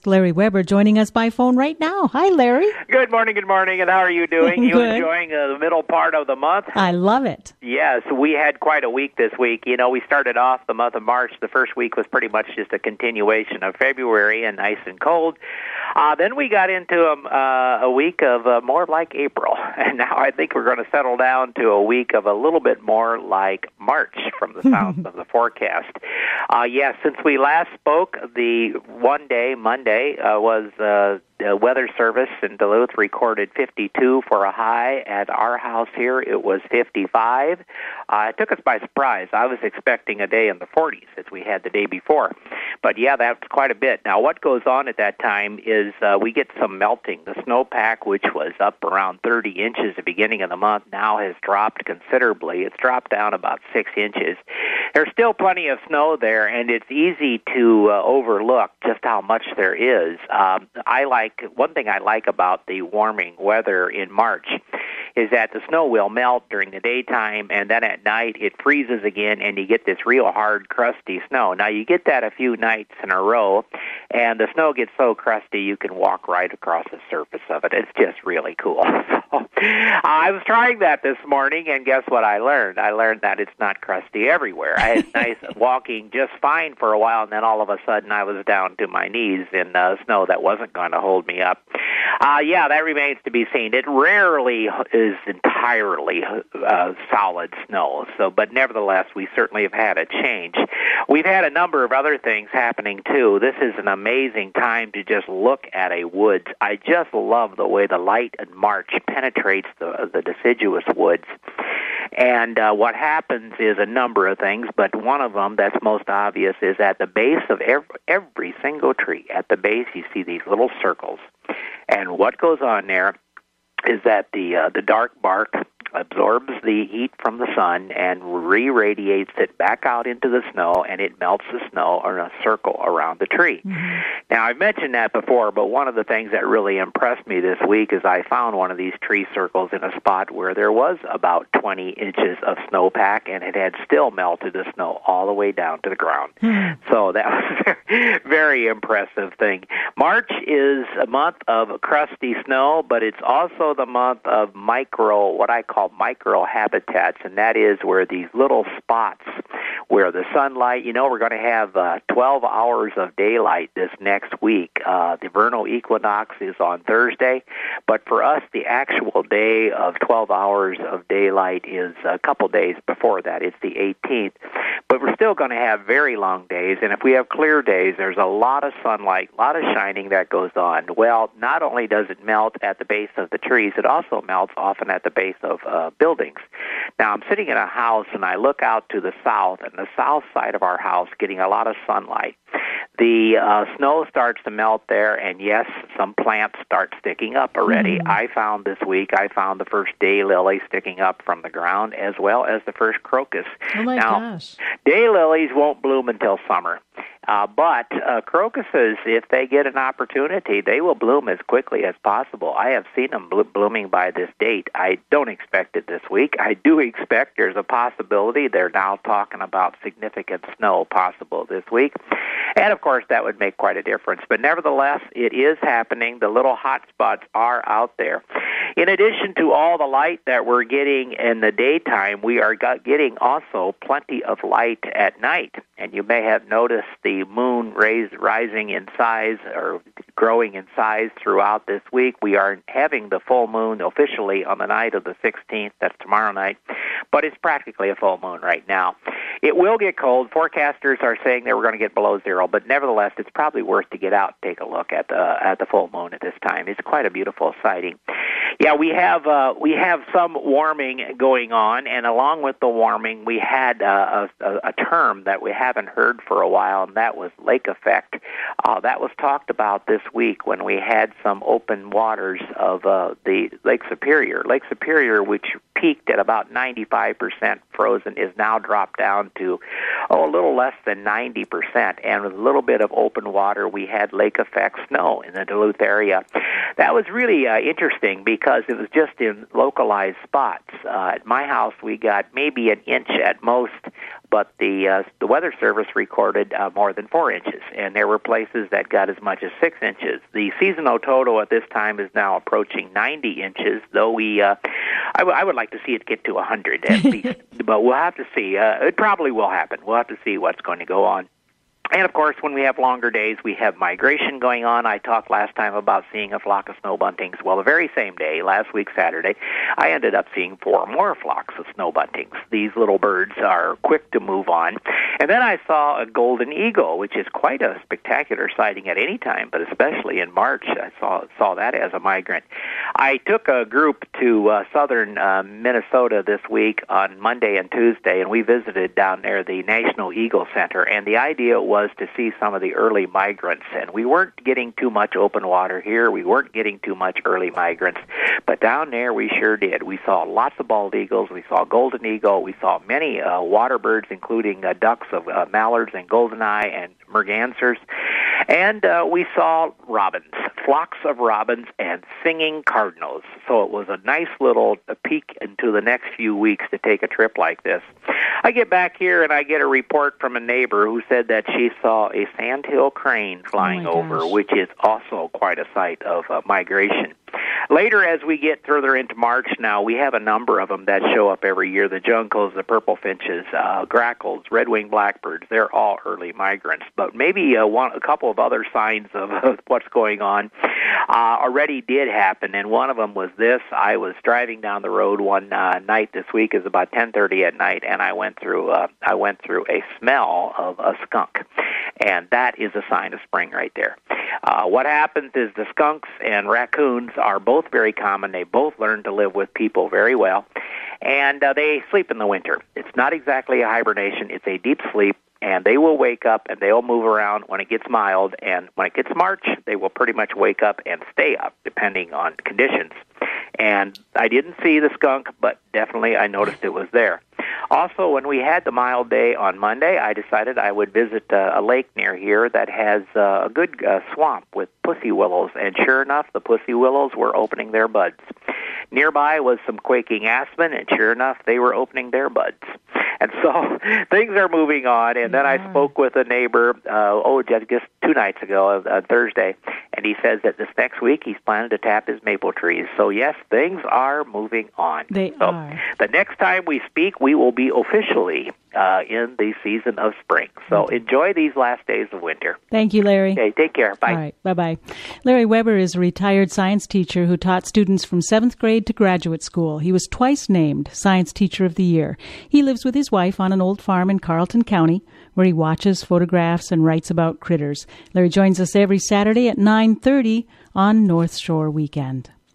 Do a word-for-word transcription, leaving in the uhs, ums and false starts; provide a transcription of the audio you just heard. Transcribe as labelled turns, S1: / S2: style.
S1: Larry Weber joining us by phone right now. Hi, Larry.
S2: Good morning, good morning, and how are you doing? You
S1: Good.
S2: enjoying uh, the middle part of the month?
S1: I love it.
S2: Yes, we had quite a week this week. You know, we started off the month of March. The first week was pretty much just a continuation of February and nice and cold. Uh, then we got into um, uh, a week of uh, more like April, and now I think we're going to settle down to a week of a little bit more like March from the sound of the forecast. Uh, yes, since we last spoke, the one day, Monday, uh, was uh, the Weather Service in Duluth recorded fifty-two for a high. At our house here, it was fifty-five. Uh, it took us by surprise. I was expecting a day in the forties as we had the day before. But, yeah, that's quite a bit. Now, what goes on at that time is uh, we get some melting. The snowpack, which was up around thirty inches at the beginning of the month, now has dropped considerably. It's dropped down about six inches. There's still plenty of snow there, and it's easy to uh, overlook just how much there is. Um, I like one thing I like about the warming weather in March is that the snow will melt during the daytime, and then at night it freezes again, and you get this real hard, crusty snow. Now, you get that a few nights in a row, and the snow gets so crusty you can walk right across the surface of it. It's just really cool. So, I was trying that this morning, and guess what I learned? I learned that it's not crusty everywhere. I had nice walking just fine for a while, and then all of a sudden I was down to my knees in uh, snow that wasn't going to hold me up. Uh, yeah, that remains to be seen. It rarely is entirely uh, solid snow, so but nevertheless, we certainly have had a change. We've had a number of other things happening, too. This is an amazing time to just look at a woods. I just love the way the light in March penetrates the, the deciduous woods. And uh, what happens is a number of things, but one of them that's most obvious is at the base of every, every single tree, at the base you see these little circles. And what goes on there is that the uh, the dark bark absorbs the heat from the sun and re-radiates it back out into the snow, and it melts the snow in a circle around the tree. Mm-hmm. Now, I've mentioned that before, but one of the things that really impressed me this week is I found one of these tree circles in a spot where there was about twenty inches of snowpack, and it had still melted the snow all the way down to the ground. Mm-hmm. So that was a very impressive thing. March is a month of crusty snow, but it's also the month of micro, what I call micro habitats, and that is where these little spots where the sunlight, you know, we're going to have uh, twelve hours of daylight this next week. Uh, the vernal equinox is on Thursday, but for us, the actual day of twelve hours of daylight is a couple days before that. It's the eighteenth, but we're still going to have very long days, and if we have clear days, there's a lot of sunlight, a lot of shining that goes on. Well, not only does it melt at the base of the trees, it also melts often at the base of uh, buildings. Now, I'm sitting in a house, and I look out to the south, and the south side of our house getting a lot of sunlight. The uh, snow starts to melt there, and yes, some plants start sticking up already. Mm. I found this week, I found the first daylily sticking up from the ground, as well as the first crocus.
S1: Oh, my
S2: now,
S1: gosh.
S2: Daylilies won't bloom until summer. Uh, but uh, crocuses, if they get an opportunity, they will bloom as quickly as possible. I have seen them blo- blooming by this date. I don't expect it this week. I do expect there's a possibility. They're now talking about significant snow possible this week. And, of course, that would make quite a difference. But nevertheless, it is happening. The little hot spots are out there. In addition to all the light that we're getting in the daytime, we are getting also plenty of light at night. And you may have noticed the moon raised, rising in size or growing in size throughout this week. We are having the full moon officially on the night of the sixteenth. That's tomorrow night. But it's practically a full moon right now. It will get cold. Forecasters are saying that we're going to get below zero, but nevertheless, it's probably worth to get out and take a look at the at the full moon at this time. It's quite a beautiful sighting. Yeah, we have uh, we have some warming going on, and along with the warming, we had uh, a, a term that we haven't heard for a while, and that was lake effect. Uh, that was talked about this week when we had some open waters of uh, the Lake Superior. Lake Superior, which peaked at about ninety-five percent frozen, is now dropped down to oh, a little less than ninety percent. And with a little bit of open water, we had lake effect snow in the Duluth area. That was really uh, interesting because it was just in localized spots. Uh, at my house, we got maybe an inch at most, but the uh, the Weather Service recorded uh, more than four inches, and there were places that got as much as six inches. The seasonal total at this time is now approaching ninety inches, though we, uh, I, w- I would like to see it get to one hundred at least, but we'll have to see. Uh, it probably will happen. We'll have to see what's going to go on. And, of course, when we have longer days, we have migration going on. I talked last time about seeing a flock of snow buntings. Well, the very same day, last week, Saturday, I ended up seeing four more flocks of snow buntings. These little birds are quick to move on. And then I saw a golden eagle, which is quite a spectacular sighting at any time, but especially in March. I saw saw that as a migrant. I took a group to uh, southern uh, Minnesota this week on Monday and Tuesday, and we visited down there the National Eagle Center. And the idea was to see some of the early migrants, and we weren't getting too much open water here. We weren't getting too much early migrants, but down there we sure did. We saw lots of bald eagles. We saw golden eagle. We saw many uh, water birds, including uh, ducks of uh, mallards and goldeneye and mergansers, and uh, we saw robins, flocks of robins, and singing cardinals. So it was a nice little uh, peek into the next few weeks to take a trip like this. I get back here and I get a report from a neighbor who said that she saw a sandhill crane flying
S1: oh
S2: over, which is also quite a sight of uh, migration. Later, as we get further into March now, we have a number of them that show up every year. The juncos, the purple finches, uh, grackles, red-winged blackbirds, they're all early migrants. But maybe uh, one, a couple of other signs of uh, what's going on uh, already did happen, and one of them was this. I was driving down the road one uh, night this week. It was about ten thirty at night, and I went through uh, I went through a smell of a skunk, and that is a sign of spring right there. Uh, what happens is the skunks and raccoons are both very common. They both learn to live with people very well, and uh, they sleep in the winter. It's not exactly a hibernation. It's a deep sleep, and they will wake up and they'll move around when it gets mild, and when it gets March, they will pretty much wake up and stay up, depending on conditions. And I didn't see the skunk, but definitely I noticed it was there. Also, when we had the mild day on Monday, I decided I would visit uh, a lake near here that has uh, a good uh, swamp with pussy willows, and sure enough, the pussy willows were opening their buds. Nearby was some quaking aspen, and sure enough, they were opening their buds. And so things are moving on, and then I spoke with a neighbor, uh, oh, just, just two nights ago, uh, Thursday, and he says that this next week he's planning to tap his maple trees. So, yes, things are moving on.
S1: They
S2: so
S1: are.
S2: The next time we speak, we will be officially uh, in the season of spring. So enjoy these last days of winter.
S1: Thank you, Larry.
S2: Okay, take care. Bye.
S1: All right, bye-bye. Larry Weber is a retired science teacher who taught students from seventh grade to graduate school. He was twice named Science Teacher of the Year. He lives with his wife on an old farm in Carleton County, where he watches, photographs, and writes about critters. Larry joins us every Saturday at nine thirty on North Shore Weekend.